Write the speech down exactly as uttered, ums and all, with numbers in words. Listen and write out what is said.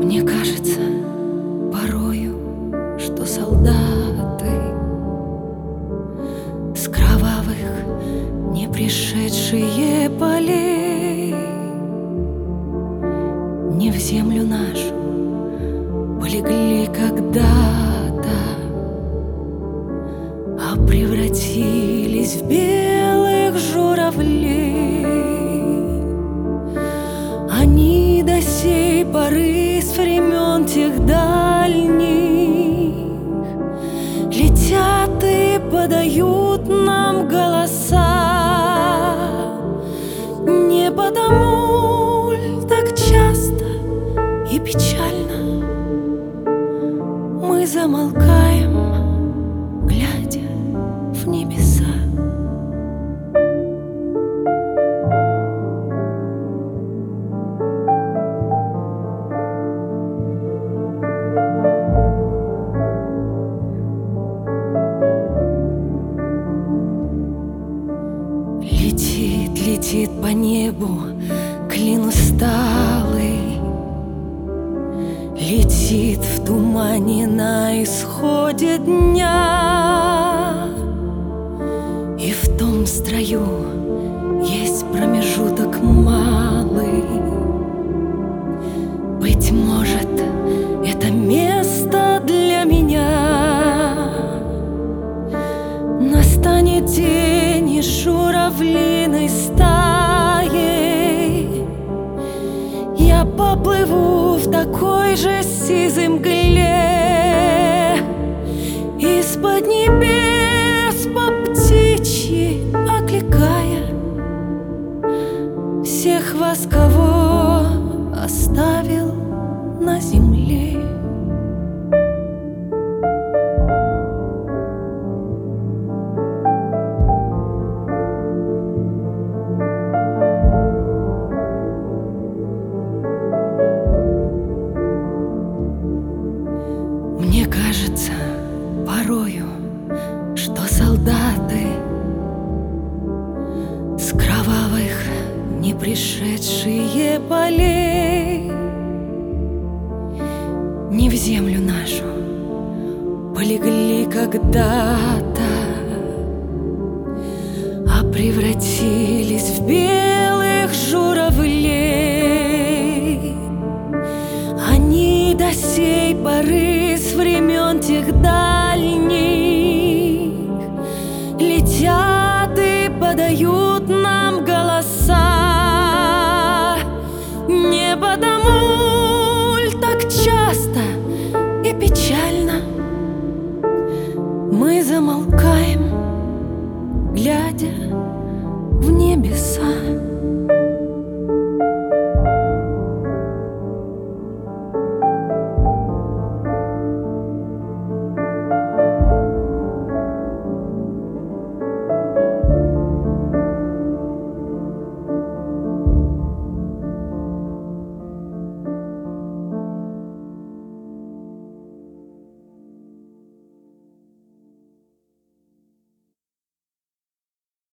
Мне кажется порою, что солдаты с кровавых не пришедшие полей не в землю нашу полегли когда-то, а превратились в белых журавлей. Они до сей поры с времен тех дальних летят и подают нам голоса. Не потому ль так часто и печально мы замолкаем, глядя в небеса. Летит, летит по небу клин усталый, летит в тумане на исходе дня. И в том строю есть промежуток малый. Быть может, это место для меня. Настанет день, и журавлиной стаей я поплыву в такой же сизой мгле, из-под небес по птичьи окликая всех вас, кого оставил на земле. Мне кажется порою, что солдаты с кровавых не пришедшие полей не в землю нашу полегли когда-то, а превратились в белых журавлей. Они до сей поры с времен тех дальних летят и подают нам голоса. Не потому ль так часто и печально